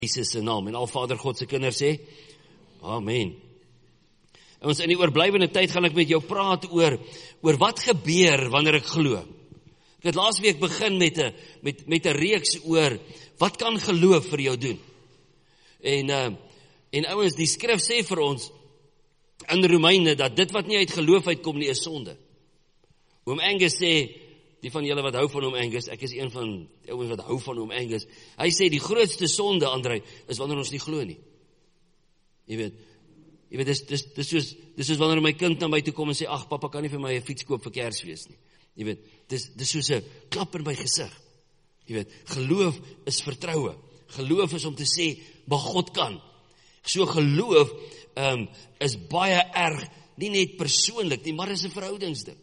Jesus se naam. En al Vader God se kinders sê, Amen. Ons in die oorblywende tyd gaan ek met jou praat oor wat gebeur wanneer ek glo. Ek het laas week begin met 'n reeks oor wat kan geloof vir jou doen. En ouens, die skrif sê vir ons in Romeine dat dit wat nie uit geloof uitkom nie is sonde. Oom Angus sê, die van julle wat hou van Oom Angus, ek is een van die ouens wat hou van Oom Angus, hy sê die grootste sonde, André, is wanneer ons nie glo nie. Jy weet, dis soos wanneer my kind na my toe kom en sê, ag, papa kan nie vir my 'n fiets koop vir Kersfees nie. Jy weet, dis soos 'n klap in my gesig. Jy weet, geloof is vertroue. Geloof is om te sê, maar God kan. So geloof is baie erg, nie net persoonlik nie, maar is 'n verhoudingsding.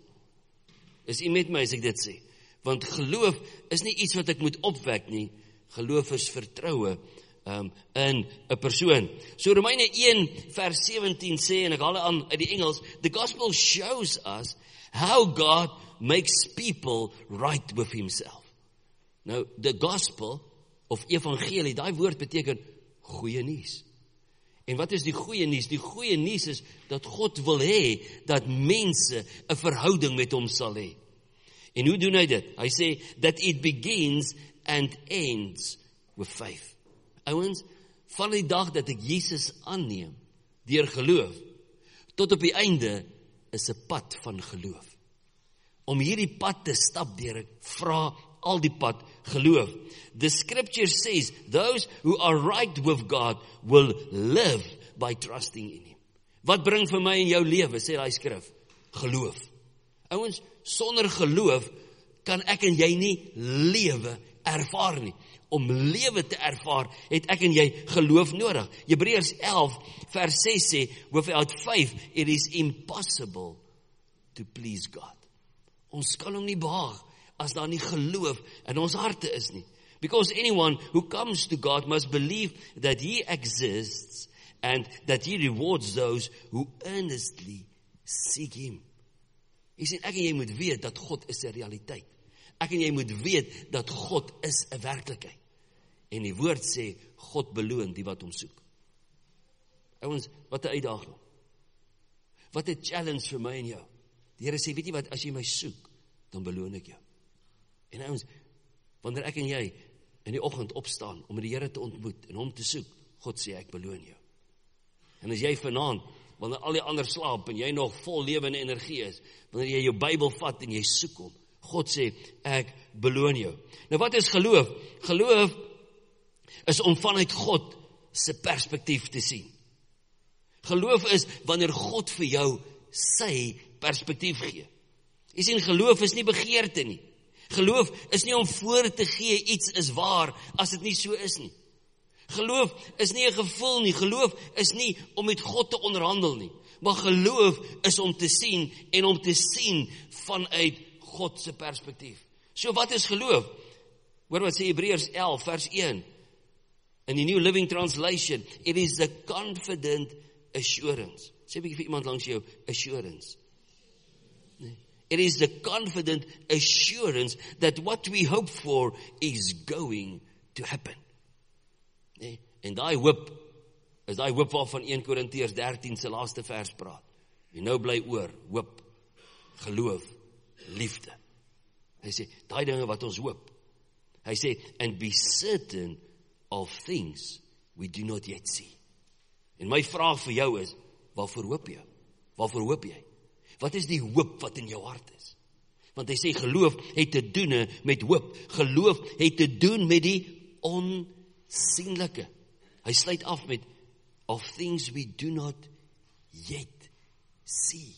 Is u met my as ek dit sê? Want geloof is nie iets wat ek moet opwek nie. Geloof is vertroue in 'n persoon. So Romeine 1 vers 17 sê, en ek haal aan uit die Engels, the gospel shows us how God makes people right with himself. Nou, the gospel of evangelie, daai woord beteken goeie nuus. En wat is die goeie nuus? Die goeie nuus is dat God wil hê dat mense 'n verhouding met hom sal hê. En hoe doen hy dit? Hy sê that it begins and ends with faith. Ouens, van die dag dat ek Jesus aanneem deur geloof, tot op die einde is 'n pad van geloof. Om hierdie pad te stap deur, ek vra al die pad geloof. The scripture says, those who are right with God will live by trusting in him. Wat bring vir my en jou lewe, sê daai skrif? Geloof. Ouens, sonder geloof kan ek en jy nie lewe ervaar nie. Om lewe te ervaar, het ek en jy geloof nodig. Hebreërs 11 vers 6 sê, without faith it is impossible to please God. Ons kan hom nie behaag as daar nie geloof in ons harte is nie. Because anyone who comes to God must believe that he exists and that he rewards those who earnestly seek him. Jy sien, ek en jy moet weet dat God is 'n realiteit. Ek en jy moet weet dat God is 'n werklikheid. En die woord sê, God beloon die wat hom soek. Ouens, wat 'n uitdaging. Wat 'n challenge vir my en jou. Die Here sê, weet jy wat, as jy my soek, dan beloon ek jou. En ouens, wanneer ek en jy in die oggend opstaan om die Here te ontmoet en hom te soek, God sê, ek beloon jou. En as jy vanaand, wanneer al die ander slaap en jy nog vol lewe en energie is, wanneer jy jou Bybel vat en jy soek hom, God sê, ek beloon jou. Nou wat is geloof? Geloof is om vanuit God se perspektief te sien. Geloof is wanneer God vir jou sy perspektief gee. Jy sien, geloof is nie begeerte nie. Geloof is nie om voor te gee iets is waar as dit nie so is nie. Geloof is nie 'n gevoel nie. Geloof is nie om met God te onderhandel nie. Maar geloof is om te sien en om te sien vanuit God se perspektief. So wat is geloof? Hoor wat sê Hebreërs 11 vers 1. In die New Living Translation, it is the confident assurance. Sê 'n bietjie vir iemand langs jou, assurance. It is the confident assurance that what we hope for is going to happen. Nee, en daai hoop, is daai hoop waarvan 1 Korintiërs 13 se laaste vers praat. Jy nou bly oor, hoop, geloof, liefde. Hy sê, daai dinge wat ons hoop. Hy sê, and be certain of things we do not yet see. En my vraag vir jou is, waarvoor hoop jy? Waarvoor hoop jy? Wat is die hoop wat in jou hart is? Want hy sê, geloof het te doen met hoop. Geloof het te doen met die onsienlike. Hy sluit af met, of things we do not yet see.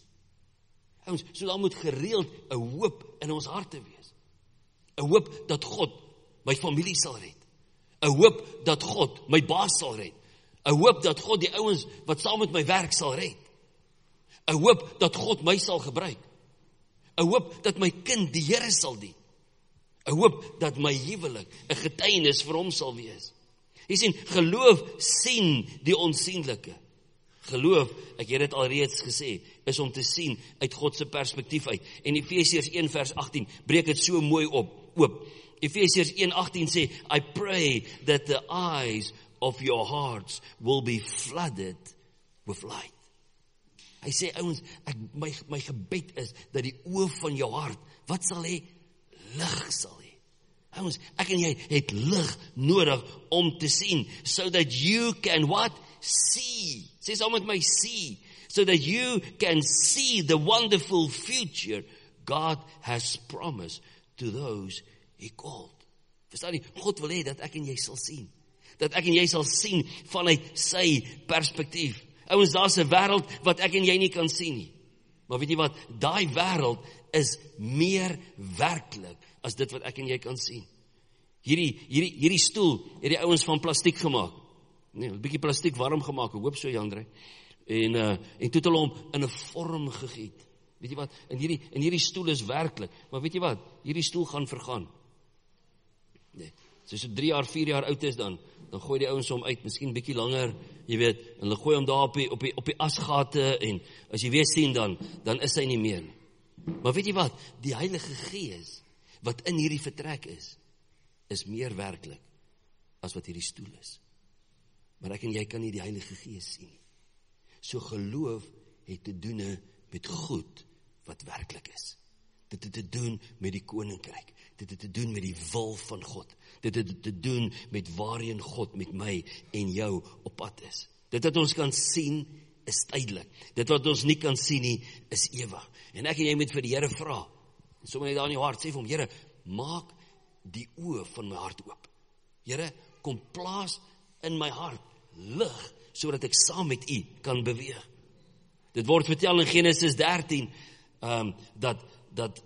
So daar moet gereeld 'n hoop in ons harte wees. 'n Hoop dat God my familie sal red. 'n Hoop dat God my baas sal red. 'n Hoop dat God die ouens wat saam met my werk sal red. 'n Hoop dat God my sal gebruik. 'n Hoop dat my kind die Here sal dien. 'n Hoop dat my huwelik 'n getuienis vir hom sal wees. Jy sien, geloof sien die onsienlike. Geloof, ek het dit alreeds gesê, is om te sien uit God se perspektief uit. En Efesiërs 1 vers 18 breek dit so mooi oop. Efesiërs 1:18 sê, I pray that the eyes of your hearts will be flooded with light. Hy sê, ouens, my gebed is, dat die oë van jou hart, wat sal hê? Lig sal hê. Ouens, ek en jy het lig nodig om te sien, so that you can what? See. Sê saam met my, see. So that you can see the wonderful future God has promised to those He called. Verstaan jy? God wil hê dat ek en jy sal sien. Dat ek en jy sal sien vanuit sy perspektief. Ouens, daar's 'n wêreld wat ek en jy nie kan sien nie. Maar weet jy wat? Daai wêreld is meer werklik as dit wat ek en jy kan sien. Hierdie stoel het die ouens van plastiek gemaak. Nee, 'n bietjie plastiek warm gemaak. Ek hoop so, Jandre. En toe het hulle hom in 'n vorm gegiet. Weet jy wat? En hierdie stoel is werklik. Maar weet jy wat? Hierdie stoel gaan vergaan. Nee. So 3 jaar, 4 jaar oud is dan gooi die ouens hom uit, miskien bietjie langer, jy weet, en hulle gooi hom daar op die asgate, en as jy weer sien dan is hy nie meer nie. Maar weet jy wat? Die Heilige Gees, wat in hierdie vertrek is meer werklik, as wat hierdie stoel is. Maar ek en jy kan nie die Heilige Gees sien nie. So geloof het te doen met goed, wat werklik is. Dit het te doen met die koninkryk. Dit het te doen met die wil van God. Dit het te doen met waarheen God met my en jou op pad is. Dit wat ons kan sien, is tydelik. Dit wat ons nie kan sien nie, is ewig. En ek en jy moet vir die Here vra. En sommer net daar in jou hart sê vir hom, Here, maak die oë van my hart oop. Here, kom plaas in my hart lig, sodat ek saam met U kan beweeg. Dit word vertel in Genesis 13, dat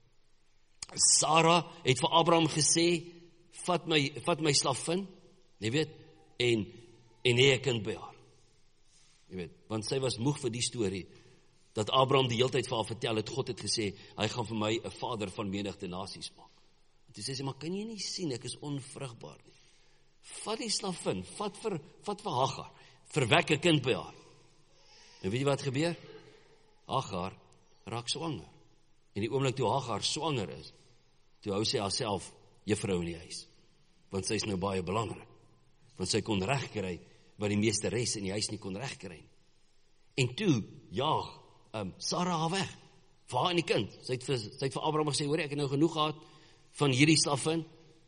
Sarah het vir Abraham gesê, vat my slavin, jy weet, en hê 'n kind by haar. Jy weet, want sy was moeg vir die storie, dat Abraham die hele tyd vir haar vertel het, God het gesê, hy gaan vir my 'n vader van menigte nasies maak. En toe sê sy, maar kan jy nie sien, ek is onvrugbaar nie. Vat die slavin, vat vir Hagar, verwek 'n kind by haar. En weet jy wat gebeur? Hagar raak swanger. En die oomblik toe Hagar swanger is, toe hou sy haarself juffrou in die huis. Want sy is nou baie belangrik. Want sy kon regkry wat die meesteres in die huis nie kon regkry. En toe jaag Sarah haar weg, vir haar en die kind. Sy het vir Abraham gesê, hoor, ek het nou genoeg gehad van hierdie slavin.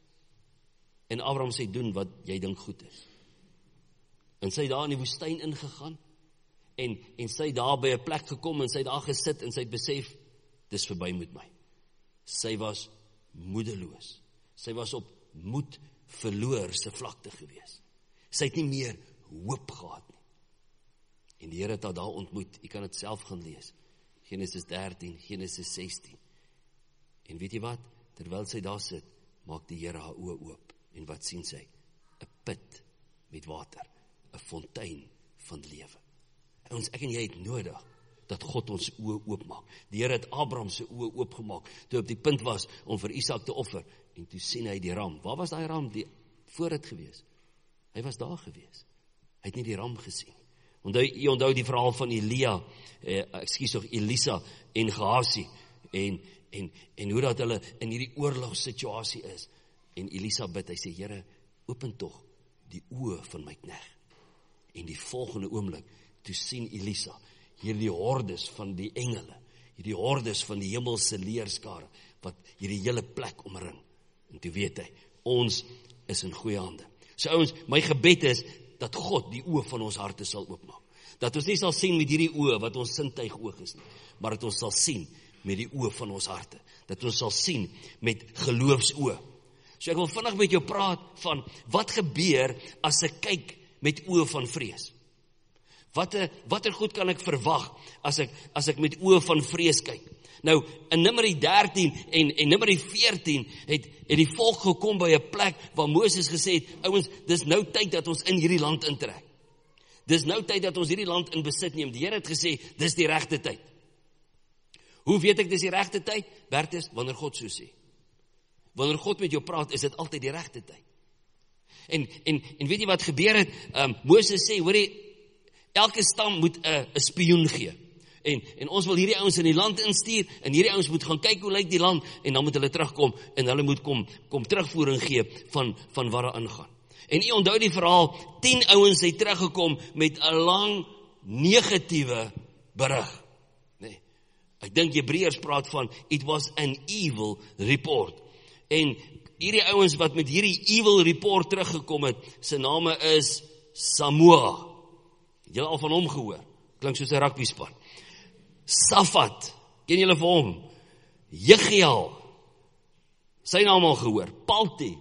En Abraham sê, doen wat jy dink goed is. En sy het daar in die woestyn ingegaan, en sy het daar by 'n plek gekom, en sy het daar gesit, en sy het besef, dis verby met my. Sy was moedeloos. Sy was op moed verloor se vlakte gewees. Sy het nie meer hoop gehad nie. En die Here het haar daar ontmoet. Jy kan dit self gaan lees. Genesis 13, Genesis 16. En weet jy wat? Terwyl sy daar sit, maak die Here haar oë oop. En wat sien sy? 'n put met water. 'n fontein van lewe. Ek en jy het nodig dat God ons oë oopmaak. Die Here het Abraham se oë oopgemaak, toe op die punt was om vir Isak te offer, en toe sien hy die ram. Waar was daai ram? Voor dit gewees. Hy was daar gewees. Hy het nie die ram gesien. Onthou die verhaal van Elisa en Gehazi, en hoe dat hulle in hierdie oorlogssituasie is. En Elisa bid, hy sê, Here, open tog die oë van my knegt. En die volgende oomblik, toe sien Elisa hierdie hordes van die engele, hierdie hordes van die hemelse leerskare, wat hierdie hele plek omring. En toe weet hy, ons is in goeie hande. So ouens, my gebed is, dat God die oë van ons harte sal oopmaak. Dat ons nie sal sien met hierdie oë, wat ons sintuig oog is nie, maar dat ons sal sien met die oë van ons harte. Dat ons sal sien met geloofsoë. So ek wil vinnig met jou praat van, wat gebeur as ek kyk met oë van vrees? Watter goed kan ek verwag as ek met oë van vrees kyk? Nou, in Numeri 13 en Numeri 14 het die volk gekom by 'n plek waar Moses gesê het, ouens, dis nou tyd dat ons in hierdie land intrek. Dis nou tyd dat ons hierdie land in besit neem. Die Here het gesê, dis die regte tyd. Hoe weet ek dis die regte tyd? Bertus, wanneer God so sê. Wanneer God met jou praat, is dit altyd die regte tyd. En weet jy wat gebeur het? Moses sê, hoor jy, elke stam moet 'n spioen gee. En ons wil hierdie ouens in die land instuur, en hierdie ouens moet gaan kyk hoe lyk die land, en dan moet hulle terugkom, en hulle moet kom terugvoering gee van wat daar aangaan. En u onthou die verhaal, 10 ouens het teruggekom met 'n lang negatiewe berig. Nee. Ek dink Hebreërs praat van, it was an evil report. En hierdie ouens wat met hierdie evil report teruggekom het, sy name is Samoa. Het julle al van hom gehoor? Klink soos 'n rugbyspan. Safat, ken julle vir hom? Jegiel, sy naam al gehoor. Palti,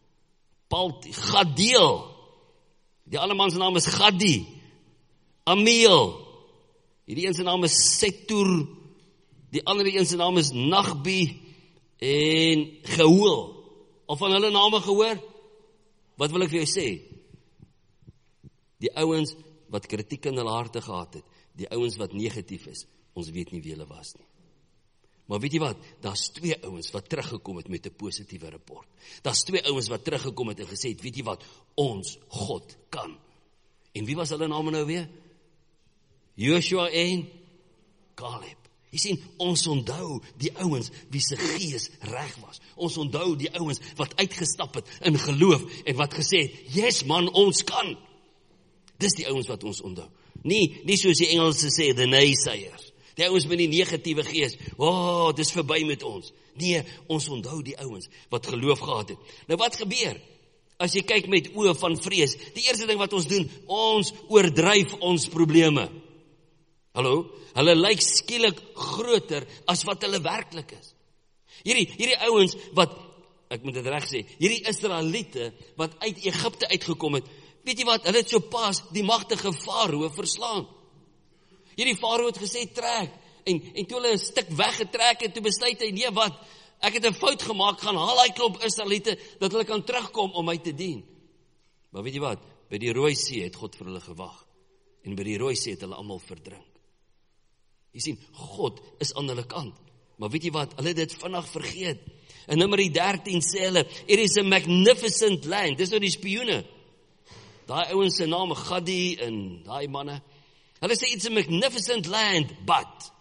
Gadeel, die ander man se naam is Gadi. Amiel, hierdie een se naam is Setur, die ander een se naam is Nagbi en Gehoel. Al van hulle name gehoor? Wat wil ek vir jou sê? Die ouens wat kritiek in hulle harte gehad het, die ouens wat negatief is, ons weet nie wie hulle was nie. Maar weet jy wat, daar's 2 ouens wat teruggekom het met 'n positiewe rapport. Daar's 2 ouens wat teruggekom het en gesê het, weet jy wat, ons God kan. En wie was hulle name nou weer? Joshua en Caleb. Jy sien, ons onthou die ouens wie se gees reg was. Ons onthou die ouens wat uitgestap het in geloof en wat gesê het, yes man, ons kan. Dis die ouens wat ons onthou. Nie soos die Engelse sê, the naysayers. Die ouens met die negatiewe gees, dis verby met ons. Nee, ons onthou die ouens wat geloof gehad het. Nou wat gebeur? As jy kyk met oë van vrees, die eerste ding wat ons doen, ons oordryf ons probleme. Hallo? Hulle lyk skielik groter as wat hulle werklik is. Hierdie ouens wat, ek moet dit reg sê, hierdie Israeliete wat uit Egipte uitgekom het, weet jy wat, hulle het so pas die magtige Farao verslaan. Hierdie Farao het gesê, trek, en toe hulle 'n stuk weggetrek het, toe besluit hy, nee wat, ek het 'n fout gemaak, gaan haal hy klomp Israeliete, dat hulle kan terugkom om my te dien. Maar weet jy wat, by die Rooi See het God vir hulle gewag, en by die Rooi See het hulle almal verdrink. Jy sien, God is aan hulle kant, maar weet jy wat, hulle het dit vinnig vergeet. In Numeri 13 sê hulle, it is a magnificent land, dis nou die spioene, daai ouens se name, Gadi en daai manne, hulle sê, it's a magnificent land, but,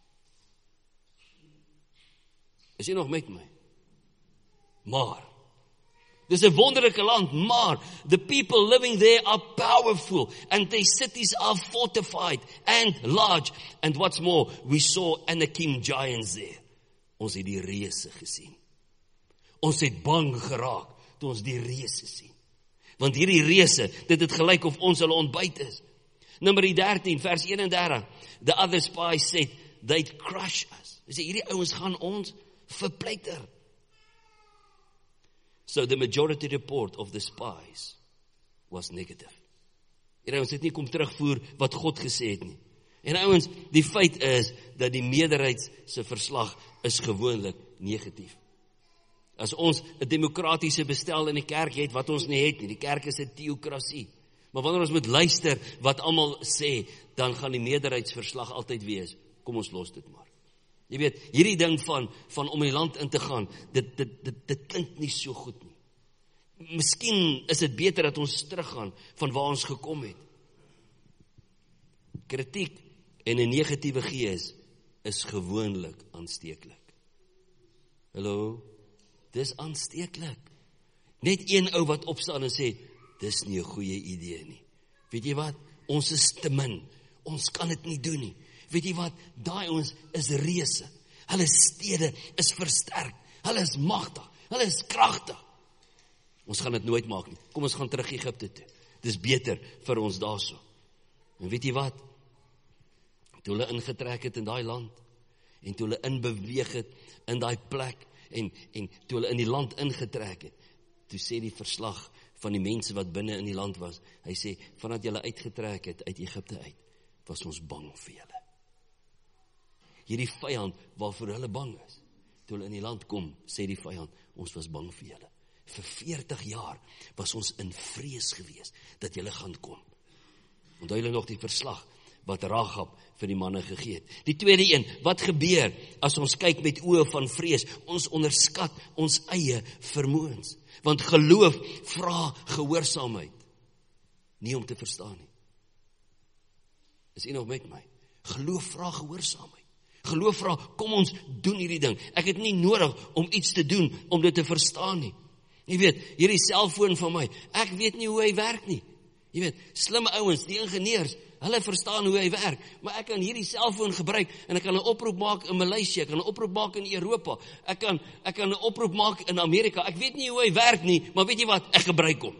is jy nog met my? Maar, dis 'n wonderlike land, maar, the people living there are powerful, and their cities are fortified and large, and what's more, we saw Anakim giants there. Ons het die reëse gesien. Ons het bang geraak, toe ons die reëse sien. Want hierdie reëse, dit het gelyk of ons hulle ontbyt is. Numeri 13, vers 31, the other spies said, they'd crush us. Hy sê, hierdie ouens gaan ons verpleiter. So the majority report of the spies was negative. En ouens het nie kom terugvoer wat God gesê het nie. En ouens, die feit is, dat die meerderheid se verslag is gewoonlik negatief. As ons 'n demokratiese bestel in die kerk het, wat ons nie het nie, die kerk is 'n teokrasie. Maar wanneer ons moet luister wat almal sê, dan gaan die meerderheidsverslag altyd wees, kom ons los dit maar. Jy weet, hierdie ding van om die land in te gaan, dit klink nie so goed nie. Miskien is dit beter dat ons teruggaan van waar ons gekom het. Kritiek en 'n negatiewe gees is gewoonlik aansteeklik. Hallo, dis aansteeklik. Net een ou wat opstaan en sê, dis nie 'n goeie idee nie. Weet jy wat? Ons is te min. Ons kan dit nie doen nie. Weet jy wat? Daai ons is reëse. Hulle stede is versterk. Hulle is magtig. Hulle is kragtig. Ons gaan dit nooit maak nie. Kom ons gaan terug Egipte toe. Dis beter vir ons daarso. En weet jy wat? Toe hulle ingetrek het in daai land, en toe hulle inbeweeg het in daai plek, en toe hulle in die land ingetrek het, toe sê die verslag van die mense wat binne in die land was, hy sê, vandat julle uitgetrek het uit Egipte uit, was ons bang vir julle. Hierdie vyand waarvoor hulle bang is, toe hulle in die land kom, sê die vyand, ons was bang vir julle. Vir 40 jaar was ons in vrees gewees, dat julle gaan kom. Onthou julle nog die verslag, wat Rahab vir die manne gegee het. Die tweede een, wat gebeur, as ons kyk met oë van vrees, ons onderskat ons eie vermoëns. Want geloof vra gehoorsaamheid, nie om te verstaan nie. Is u nog met my? Geloof vra gehoorsaamheid. Geloof vra, kom ons doen hierdie ding. Ek het nie nodig om iets te doen om dit te verstaan nie. Jy weet, hierdie selfoon van my, ek weet nie hoe hy werk nie. Jy weet, slimme ouens, die ingenieurs, hulle verstaan hoe hy werk, maar ek kan hierdie selfoon gebruik, en ek kan 'n oproep maak in Maleisië, ek kan 'n oproep maak in Europa, ek kan 'n oproep maak in Amerika, ek weet nie hoe hy werk nie, maar weet jy wat, ek gebruik hom.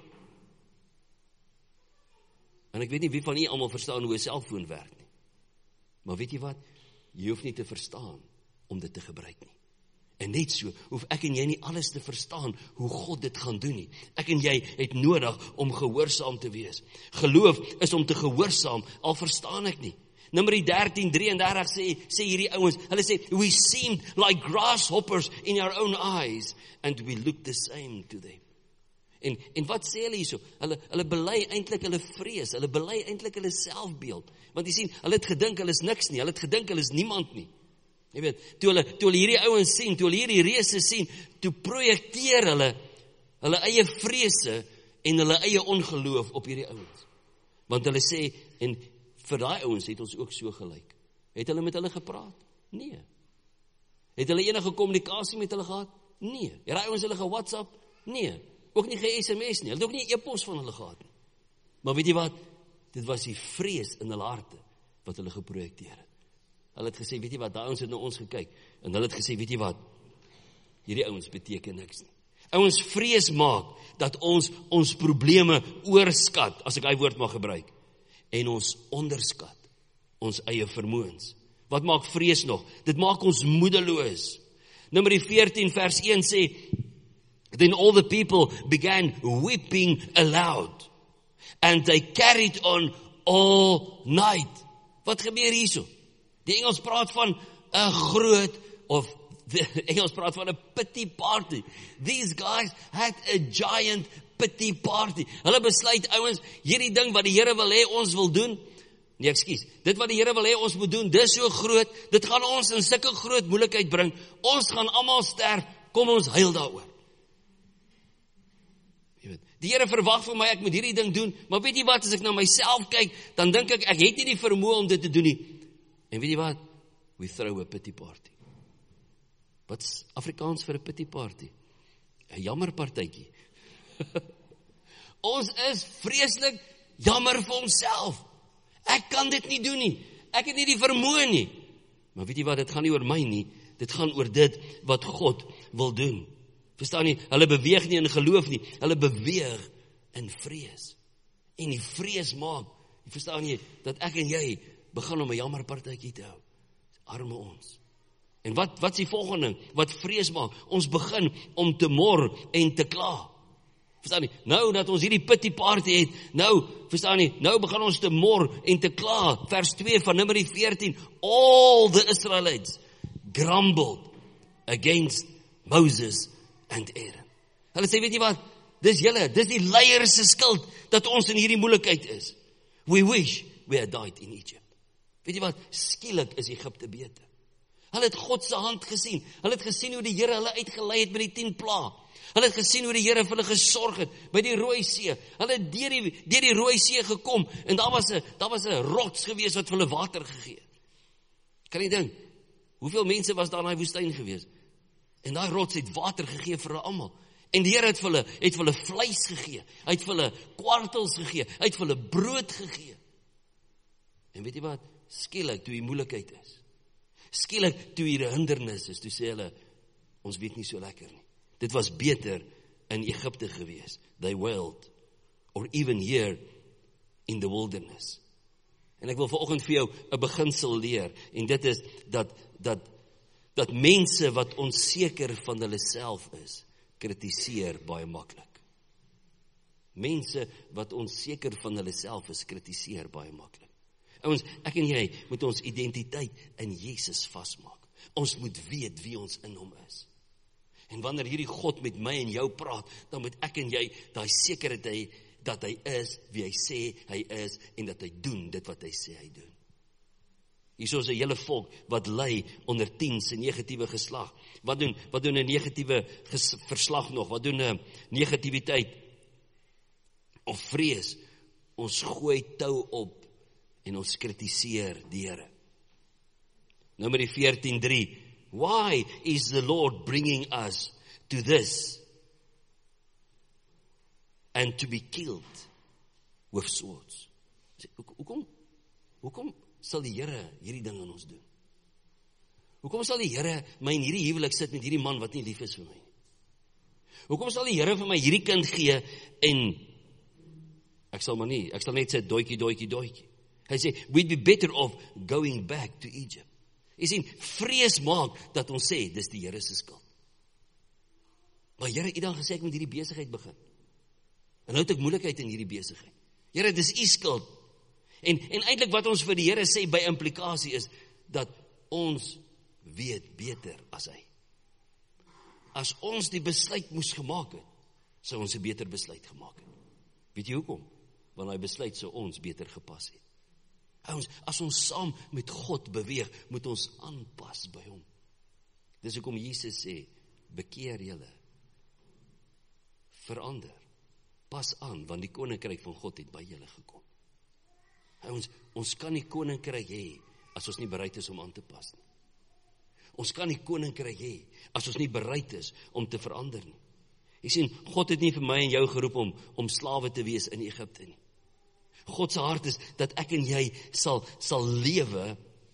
En ek weet nie wie van julle almal verstaan hoe 'n selfoon werk nie, maar weet jy wat, jy hoef nie te verstaan om dit te gebruik nie. En net so, hoef ek en jy nie alles te verstaan hoe God dit gaan doen nie. Ek en jy het nodig om gehoorsaam te wees. Geloof is om te gehoorsaam, al verstaan ek nie. Numeri 13:33 sê hierdie ouens, hulle sê, we seemed like grasshoppers in our own eyes, and we looked the same to them. En wat sê hulle hierso? Hulle bely eintlik hulle vrees, hulle bely eintlik hulle selfbeeld. Want jy sien, hulle het gedink hulle is niks nie, hulle het gedink hulle is niemand nie. Jy weet, toe hulle hierdie ouens sien, toe hulle hierdie reëse sien, toe projekteer hulle eie vrese en hulle eie ongeloof op hierdie ouens. Want hulle sê, en vir daai ouens het ons ook so gelyk. Het hulle met hulle gepraat? Nee. Het hulle enige kommunikasie met hulle gehad? Nee. Het daai ouens hulle ge-WhatsApp? Nee. Ook nie ge-SMS nie. Hulle het ook nie 'n e-pos van hulle gehad nie. Maar weet jy wat? Dit was die vrees in hulle harte wat hulle geprojekteer het. Hulle het gesê, weet jy wat, daai ouens het na ons gekyk, en hulle het gesê, weet jy wat, hierdie ouens beteken niks nie. Ouens vrees maak, dat ons probleme oorskat, as ek hy woord mag gebruik, en ons onderskat, ons eie vermoëns. Wat maak vrees nog? Dit maak ons moedeloos. Numeri 14 vers 1 sê, then all the people began weeping aloud, and they carried on all night. Wat gebeur hierso? Die Engels praat van 'n groot, of die Engels praat van 'n pity party. These guys had a giant pity party. Hulle besluit, ouens, hierdie ding wat die Here wil hê ons wil doen, nee, ekskuus, dit wat die Here wil hê ons moet doen, dis so groot, dit gaan ons in sulke groot moeilikheid bring, ons gaan almal sterf, kom ons huil daaroor. Jy weet, die Here verwag van my, ek moet hierdie ding doen, maar weet jy wat, as ek na myself kyk, dan dink ek het nie die vermoë om dit te doen nie. En weet jy wat? We throw a pity party. Wat's Afrikaans vir 'n pity party? 'n Jammerpartytjie. Ons is vreeslik jammer vir onsself. Ek kan dit nie doen nie. Ek het nie die vermoë nie. Maar weet jy wat? Dit gaan nie oor my nie. Dit gaan oor dit wat God wil doen. Verstaan nie? Hulle beweeg nie in geloof nie. Hulle beweeg in vrees. En die vrees maak, jy verstaan nie, dat ek en jy begin om 'n jammerpartytjie te hou. Arme ons. En wat is die volgende ding? Wat vrees maak? Ons begin om te mor en te kla. Verstaan nie? Nou dat ons hierdie pity party het, verstaan nie, nou begin ons te mor en te kla. Vers 2 van Numeri 14. All the Israelites grumbled against Moses and Aaron. Hulle sê, weet jy wat? Dis die leiers se skuld dat ons in hierdie moeilikheid is. We wish we had died in Egypt. Weet jy wat? Skielik is Egipte beter. Hulle het God se hand gesien. Hulle het gesien hoe die Here hulle uitgelei het by die 10 plaae. Hulle het gesien hoe die Here vir hulle gesorg het by die Rooi See. Hulle het deur die Rooi See gekom en daar was 'n rots gewees wat vir hulle water gegee het. Kan jy dink, hoeveel mense was daar in daai woestyn gewees? En daai rots het water gegee vir hulle almal. En die Here het vir hulle vleis gegee. Hy het vir hulle kwartels gegee. Hy het vir hulle brood gegee. En weet jy wat? Skielik toe die moeilikheid is. Skielik toe hier 'n hindernis is, toe sê hulle, ons weet nie so lekker nie. Dit was beter in Egipte gewees. They wailed, or even here in the wilderness. En ek wil vanoggend vir jou 'n beginsel leer, en dit is dat mense wat onseker van hulle self is, kritiseer baie maklik. Mense wat onseker van hulle self is, kritiseer baie maklik. Ouens, ek en jy moet ons identiteit in Jesus vasmaak. Ons moet weet wie ons in hom is. En wanneer hierdie God met my en jou praat, dan moet ek en jy daai sekerheid hê dat hy is wie hy sê hy is en dat hy doen dit wat hy sê hy doen. Hier is 'n hele volk wat ly onder 10 se negatiewe geslag. Wat doen 'n negatiewe verslag nog? Wat doen 'n negativiteit of vrees? Ons gooi tou op en ons kritiseer die Here. Numeri 14:3. Why is the Lord bringing us to this? and to be killed with swords. Hoekom sal die Here hierdie ding aan ons doen? Hoekom sal die Here my in hierdie huwelik sit met hierdie man wat nie lief is vir my nie? Hoekom sal die Here vir my hierdie kind gee en ek sal net sê doetjie. Hy sê, we'd be better off going back to Egypt. Jy sien, vrees maak dat ons sê, dis die Here se skuld. Maar Here, U dan gesê ek moet hierdie besigheid begin. En nou het ek moeilikheid in hierdie besigheid. Here, dis U skuld. En eintlik wat ons vir die Here sê by implikasie is, dat ons weet beter as hy. As ons die besluit moes gemaak het, sou ons 'n beter besluit gemaak het. Weet jy hoekom? Want hy besluit sou ons beter gepas het. As ons saam met God beweeg, moet ons aanpas by hom. Dis hoekom Jesus sê, bekeer julle, verander, pas aan, want die koninkryk van God het by julle gekom. Ons kan nie koninkryk hê, as ons nie bereid is om aan te pas nie. Ons kan nie koninkryk hê, as ons nie bereid is om te verander nie. Jy sien, God het nie vir my en jou geroep om slawe te wees in Egipte nie. God se hart is dat ek en jy sal lewe.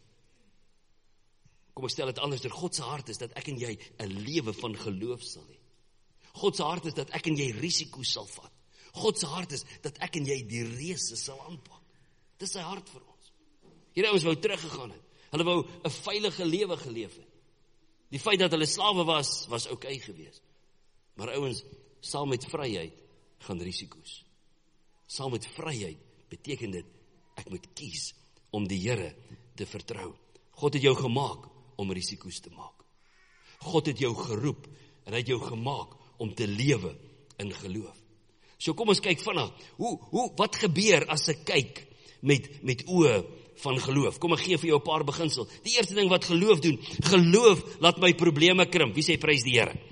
Kom ek stel dit anders, God se hart is dat ek en jy 'n lewe van geloof sal hê. God se hart is dat ek en jy risiko's sal vat. God se hart is dat ek en jy die reëse sal aanpak. Dis sy hart vir ons. Hierdie ouens wou teruggegaan het. Hulle wou 'n veilige lewe geleef het. Die feit dat hulle slawe was oukei geweest. Maar ouens, saam met vryheid gaan risiko's. Saam met vryheid beteken dit, ek moet kies om die Here te vertrou. God het jou gemaak om risiko's te maak. God het jou geroep en hy het jou gemaak om te lewe in geloof. So kom ons kyk vinnig, wat gebeur as ek kyk met oë van geloof? Kom ek gee vir jou 'n paar beginsel. Die eerste ding wat geloof doen, geloof laat my probleme krimp. Wie sê prys die Here?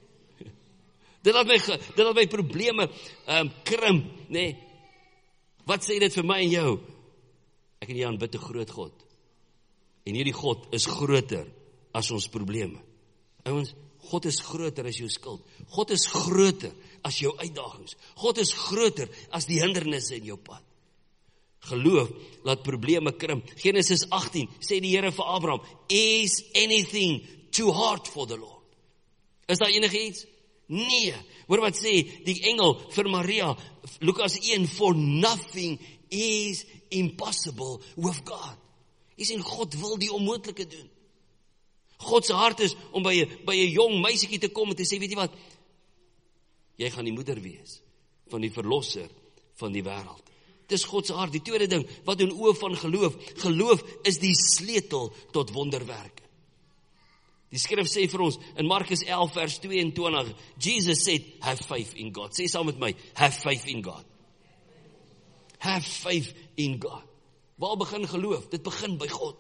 Dit laat my probleme krimp, nee. Wat sê dit vir my en jou? Ek en jy aanbid 'n groot God. En hierdie God is groter as ons probleme. Ouens, God is groter as jou skuld. God is groter as jou uitdagings. God is groter as die hindernisse in jou pad. Geloof laat probleme krimp. Genesis 18 sê die Here vir Abraham, is anything too hard for the Lord? Is daar enigiets? Nee. Hoor wat sê die engel vir Maria, Lukas 1, for nothing is impossible with God. Jy sien, God wil die onmoontlike doen. God se hart is om by 'n jong meisietjie te kom en te sê, weet jy wat? Jy gaan die moeder wees van die verlosser van die wêreld. Dis God se hart. Die tweede ding, wat doen oë van geloof? Geloof is die sleutel tot wonderwerke. Die skrif sê vir ons in Markus 11 vers 22, Jesus said, have faith in God. Sê saam met my, have faith in God. Have faith in God. Waar begin geloof? Dit begin by God.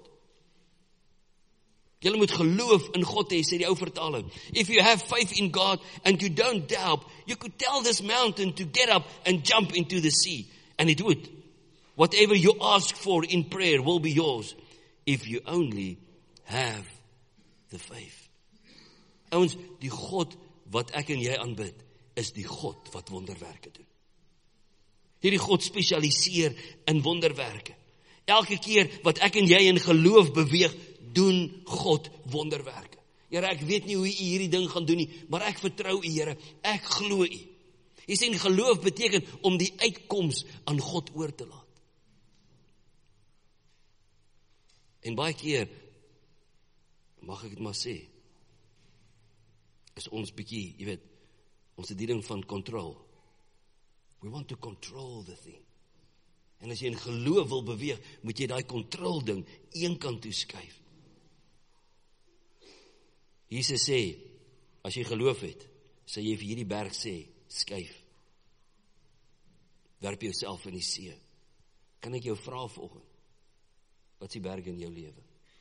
Julle moet geloof in God hê, sê die ou vertaling. If you have faith in God and you don't doubt, you could tell this mountain to get up and jump into the sea, and it would. Whatever you ask for in prayer will be yours, if you only have the faith. Ouens, die God wat ek en jy aanbid, is die God wat wonderwerke doen. Hierdie God spesialiseer in wonderwerke. Elke keer wat ek en jy in geloof beweeg, doen God wonderwerke. Here, ek weet nie hoe U hierdie ding gaan doen nie, maar ek vertrou U, Here, ek glo U. Jy sien, geloof beteken om die uitkoms aan God oor te laat. En baie keer, mag ek dit maar sê, is ons bietjie, jy weet, ons het die ding van control. We want to control the thing. En as jy in geloof wil beweeg, moet jy daai control ding een kant toe skuif. Jesus sê, as jy geloof het, sê jy vir hierdie berg sê, skuif. Werp jouself in die see. Kan ek jou vra vanoggend, wat is die berge in jou lewe?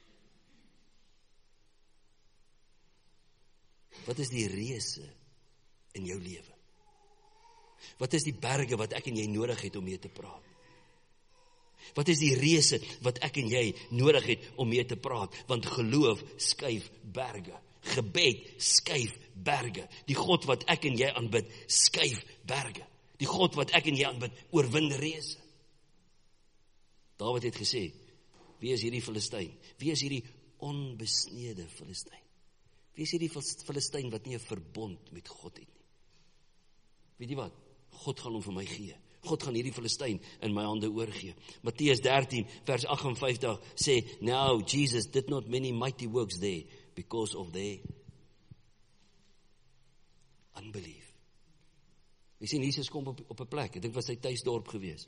Wat is die reëse in jou lewe? Wat is die berge wat ek en jy nodig het om mee te praat? Wat is die reëse wat ek en jy nodig het om mee te praat? Want geloof skuif berge. Gebed skuif berge. Die God wat ek en jy aanbid, skuif berge. Die God wat ek en jy aanbid, oorwin reëse. Dawid het gesê, wie is hierdie Filistyn? Wie is hierdie onbesnede Filistyn? Wie is hierdie Filistyn wat nie 'n verbond met God het nie? Weet jy wat? God gaan hom vir my gee. God gaan hierdie Filistyn in my hande oorgee. Matteus 13 vers 58 sê, now Jesus did not many mighty works there because of their unbelief. Jy sien, Jesus kom op 'n plek, ek dink was sy tuisdorp gewees.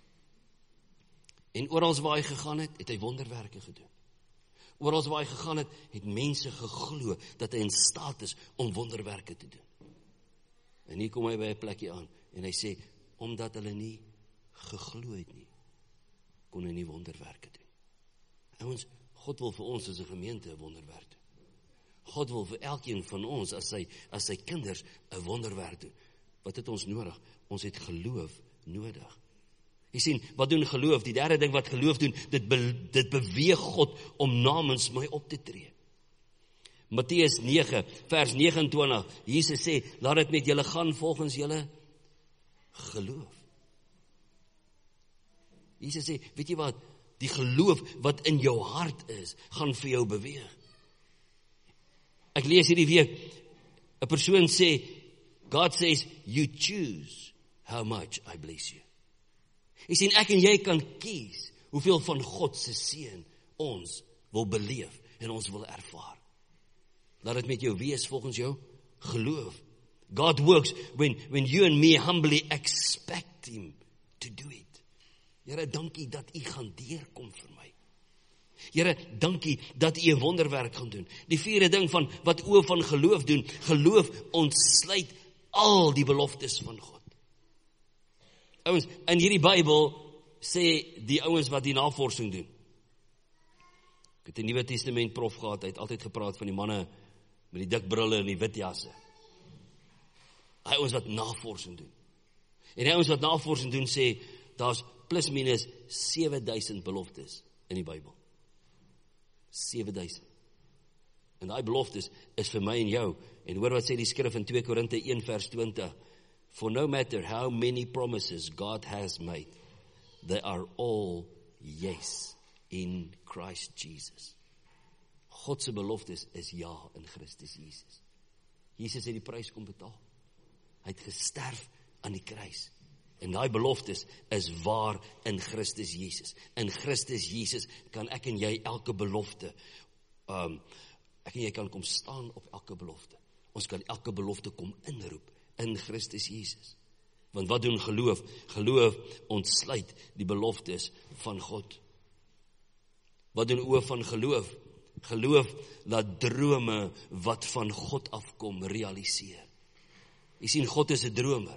En oral waar hy gegaan het, het hy wonderwerke gedoen. Oral waar hy gegaan het, het mense geglo dat hy in staat is om wonderwerke te doen. En hier kom hy by 'n plekkie aan en hy sê, omdat hulle nie geglo het nie, kon hy nie wonderwerke doen. Ouens, God wil vir ons as 'n gemeente 'n wonderwerk doen. God wil vir elkeen van ons as sy kinders 'n wonderwerk doen. Wat het ons nodig? Ons het geloof nodig. Jy sien, wat doen geloof? Die derde ding wat geloof doen, dit beweeg God om namens my op te tree. Matteus 9, vers 29, Jesus sê, laat dit met julle gaan volgens julle geloof. Jesus sê, weet jy wat, die geloof wat in jou hart is, gaan vir jou beweeg. Ek lees hierdie week, 'n persoon sê, God says, you choose how much I bless you. Jy sien, ek en jy kan kies hoeveel van God se seën ons wil beleef en ons wil ervaar. Laat dit met jou wees volgens jou geloof. God works when you and me humbly expect him to do it. Here, dankie dat u gaan deurkom vir my. Here, dankie dat u 'n wonderwerk gaan doen. Die vierde ding van wat oë van geloof doen, geloof ontsluit al die beloftes van God. Ouens, in hierdie Bybel sê die ouens wat die navorsing doen. Ek het 'n Nuwe Testament prof gehad, hy het altyd gepraat van die manne met die dik brille en die wit jasse. Hy ouens wat navorsing doen. En die ouens wat navorsing doen sê, daar's plus minus 7000 beloftes in die Bybel. 7000. En daai beloftes is vir my en jou. En hoor wat sê die skrif in 2 Korinte 1 vers 20. For no matter how many promises God has made, they are all yes in Christ Jesus. God se beloftes is ja in Christus Jesus. Jesus het die prys kom betaal. Hy het gesterf aan die kruis. En daai beloftes is waar in Christus Jesus. In Christus Jesus kan ek en jy elke belofte, ek en jy kan kom staan op elke belofte. Ons kan elke belofte kom inroep in Christus Jesus. Want wat doen geloof? Geloof ontsluit die beloftes van God. Wat doen oë van geloof? Geloof laat drome wat van God afkom realiseer. Jy sien, God is 'n dromer.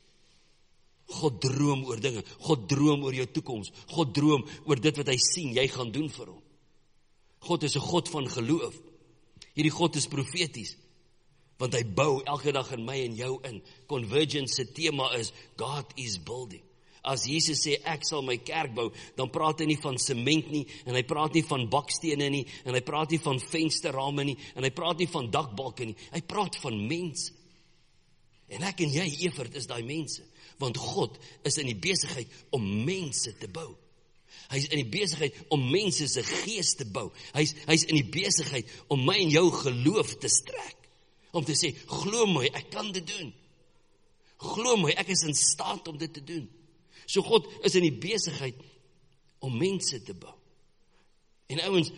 God droom oor dinge. God droom oor jou toekoms. God droom oor dit wat hy sien, jy gaan doen vir hom. God is 'n God van geloof. Hierdie God is profeties. Want hy bou elke dag in my en jou in. Convergence se tema is, God is building. As Jesus sê, ek sal my kerk bou, dan praat hy nie van sement nie, en hy praat nie van bakstene nie, en hy praat nie van vensterrame nie, en hy praat nie van dakbalke nie, hy praat van mense. En ek en jy, Evert, is daai mense, want God is in die besigheid om mense te bou. Hy is in die besigheid om mense se gees te bou. Hy is in die besigheid om my en jou geloof te strek. Om te sê, glo my, ek kan dit doen. Glo my, ek is in staat om dit te doen. So God is in die besigheid om mense te bou. En ouens,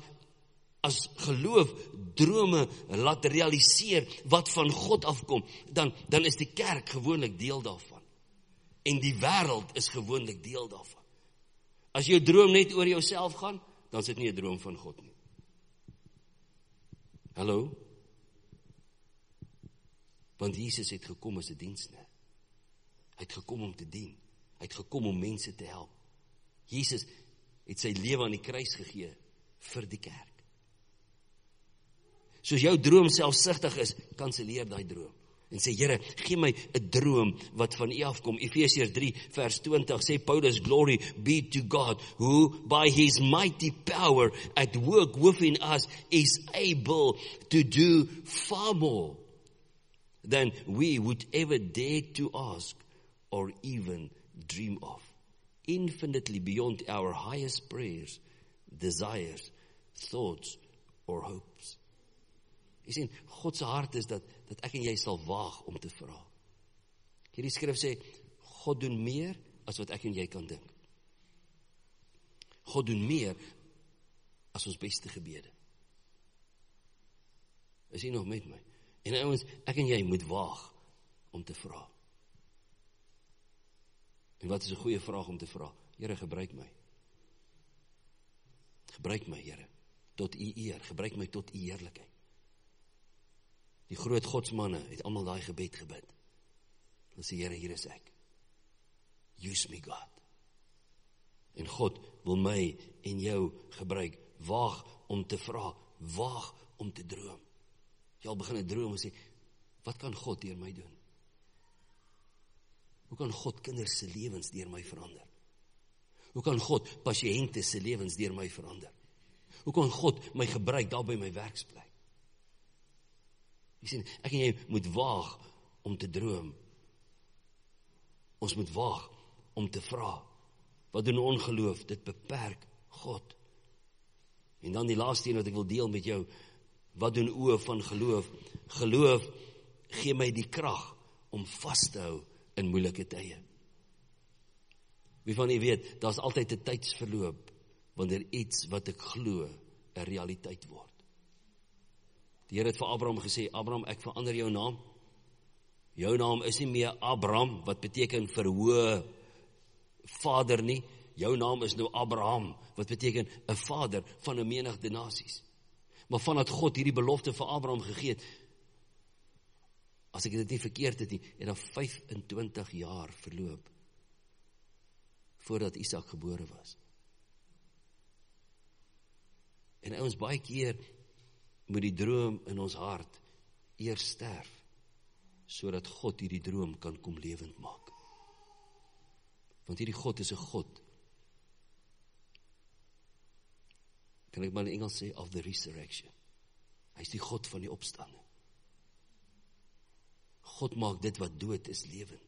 as geloof drome laat realiseer wat van God afkom, dan is die kerk gewoonlik deel daarvan. En die wêreld is gewoonlik deel daarvan. As jou droom net oor jouself gaan, dan is dit nie 'n droom van God nie. Hallo? Want Jesus het gekom as 'n diensknegt. Hy het gekom om te dien. Hy het gekom om mense te help. Jesus het sy lewe aan die kruis gegee vir die kerk. Soos jou droom selfsugtig is, kanselleer daai droom. En sê, Here, gee my 'n droom wat van U afkom. Efesiërs 3 vers 20 sê Paulus, glory be to God, who by his mighty power at work within us is able to do far more than we would ever dare to ask or even dream of. Infinitely beyond our highest prayers, desires, thoughts or hopes. Jy sien, God se hart is dat ek en jy sal waag om te vra. Hierdie skrif sê, God doen meer as wat ek en jy kan dink. God doen meer as ons beste gebede. Is jy nog met my? En ouens, ek en jy moet waag om te vra. En wat is 'n goeie vraag om te vra? Here, gebruik my. Gebruik my, Here, tot u eer. Gebruik my tot u heerlikheid. Die groot godsmanne het almal daai gebed gebid. Hulle sê, Here, hier is ek. Use me, God. En God wil my en jou gebruik. Waag om te vra. Waag om te droom. Jy al begin 'n droom en sê, wat kan God deur my doen? Hoe kan God kinders se lewens deur my verander? Hoe kan God pasiënte se lewens deur my verander? Hoe kan God my gebruik daar by my werksplek? Jy sien, ek en jy moet waag om te droom. Ons moet waag om te vra. Wat doen ongeloof? Dit beperk God. En dan die laaste een wat ek wil deel met jou. Wat doen oë van geloof? Geloof gee my die krag om vas te hou in moeilike tye. Wie van u weet, daar's altyd 'n tydsverloop wanneer iets wat ek glo 'n realiteit word. Die Here het vir Abraham gesê, Abraham, ek verander jou naam. Jou naam is nie meer Abraham, wat beteken verhoë vader nie. Jou naam is nou Abraham, wat beteken 'n vader van 'n menigte nasies. Maar vandat God hierdie belofte vir Abraham gegee het, as ek dit nie verkeerd het nie, het daar 25 jaar verloop voordat Isak gebore was. En ons baie keer moet die droom in ons hart eers sterf, sodat God hierdie droom kan kom lewend maak. Want hierdie God is 'n God, kan ek maar in Engels sê, of the resurrection. Hy is die God van die opstanding. God maak dit wat dood is lewend.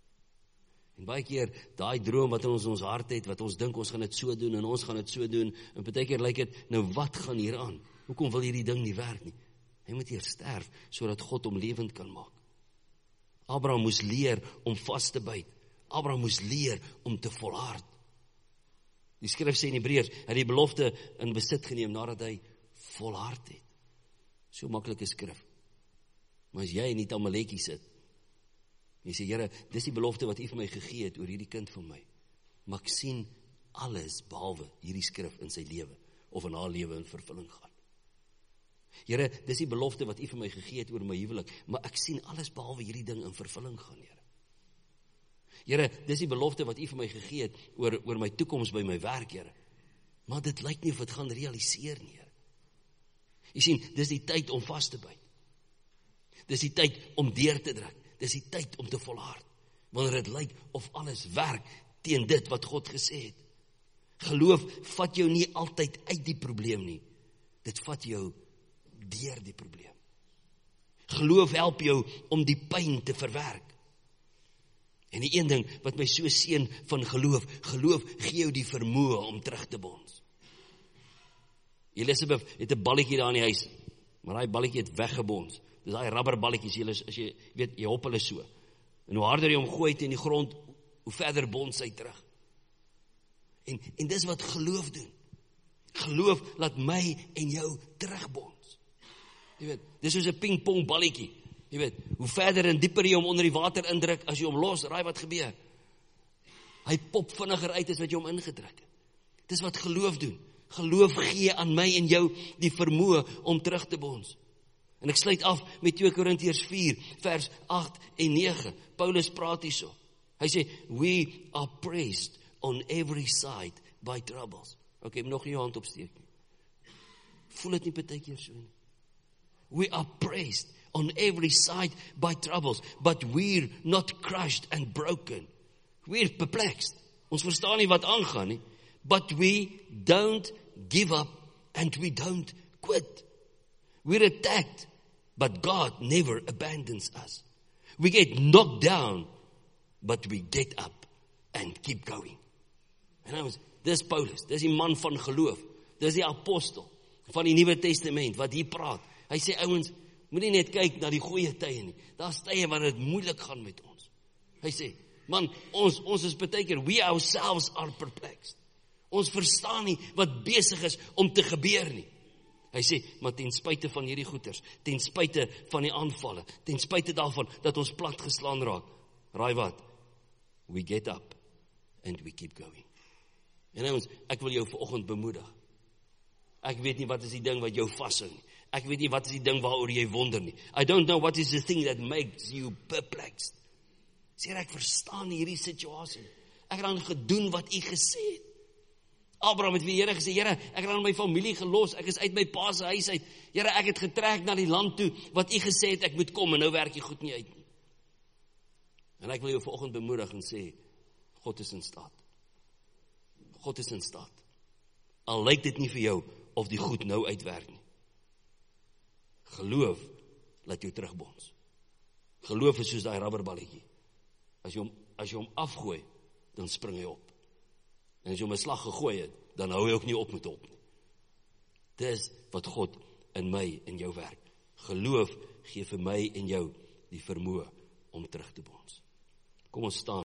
En baie keer, daai droom wat in ons hart het, wat ons dink ons gaan dit so doen, en ons gaan dit so doen, en baie keer lyk dit, nou wat gaan hier aan? Hoekom wil hierdie ding nie werk nie? Hy moet eers sterf, sodat God hom lewend kan maak. Abraham moes leer om vas te byt. Abraham moes leer om te volhard. Die skrif sê in Hebreërs, hy het die belofte in besit geneem, nadat hy volhard het. So maklike skrif. Maar as jy nie Tamaletjie sit, jy sê, Here, dis die belofte wat U vir my gegee het oor hierdie kind van my. Maar ek sien alles behalwe hierdie skrif in sy lewe, of in haar lewe in vervulling gaan. Here, dis die belofte wat U vir my gegee het oor my huwelik, maar ek sien alles behalwe hierdie ding in vervulling gaan, Here. Here, dis die belofte wat U vir my gegee het oor my toekoms by my werk, Here. Maar dit lyk nie of dit gaan realiseer nie, Here. Jy sien, dis die tyd om vas te byt. Dis die tyd om deur te druk. Dis die tyd om te volhard. Wanneer dit lyk of alles werk teen dit wat God gesê het. Geloof vat jou nie altyd uit die probleem nie. Dit vat jou deur die probleem. Geloof help jou om die pyn te verwerk. En die een ding wat my so seën van geloof gee jou die vermoë om terug te bons. Elisabeth het 'n balletjie daar in die huis, maar daai balletjie het weggebons. Dis daai rubberballetjies, as jy weet, jy hop hulle so. En hoe harder jy hom gooi teen die grond, hoe verder bons hy terug. En dis wat geloof doen. Geloof laat my en jou terugbons. Jy weet, dis soos 'n pingpong balletjie. Jy weet, hoe verder en dieper jy hom onder die water indruk, as jy hom los, raai wat gebeur. Hy pop vinniger uit as wat jy hom ingedruk het. Dis wat geloof doen. Geloof gee aan my en jou die vermoë om terug te bons. En ek sluit af met 2 Korintiërs 4, vers 8 en 9. Paulus praat hierso. Hy sê, we are praised on every side by troubles. Okay, nog nie jou hand opsteek nie. Voel dit nie partykeer so nie? We are praised on every side by troubles, but we're not crushed and broken. We're perplexed. Ons verstaan nie wat aangaan nie. But we don't give up and we don't quit. We're attacked, but God never abandons us. We get knocked down, but we get up and keep going. En nou, dis Paulus, dis die man van geloof, dis die apostel van die Nuwe Testament, wat hier praat. Hy sê, ouens, moenie net kyk na die goeie tye nie, daar's tye waar dit moeilik gaan met ons. Hy sê, man, ons is baie keer, we ourselves are perplexed. Ons verstaan nie wat besig is om te gebeur nie. Hy sê, maar ten spyte van hierdie goeters, ten spyte van die aanvalle, ten spyte daarvan dat ons plat geslaan raak, raai wat? We get up and we keep going. En ons, ek wil jou vanoggend bemoedig. Ek weet nie wat is die ding wat jou vashou nie. Ek weet nie wat is die ding waaroor jy wonder nie. I don't know what is the thing that makes you perplexed. Sê, ek verstaan hierdie situasie. Ek het dan gedoen wat u gesê het. Abraham het vir die Here gesê, Here, ek het aan my familie gelos, ek is uit my pa se huis uit. Here, ek het getrek na die land toe, wat u gesê het, ek moet kom, en nou werk jy goed nie uit nie. En ek wil jou vanoggend bemoedig en sê, God is in staat. God is in staat. Al lyk dit nie vir jou, of die goed nou uitwerk nie. Geloof, laat jou terugbons. Geloof is soos daai rubberballetjie. As jy hom afgooi, dan spring hy op. En as jy hom 'n slag gegooi het, dan hou hy ook nie op met hom nie. Dis wat God in my en jou werk. Geloof gee vir my en jou die vermoë om terug te bons. Kom ons staan.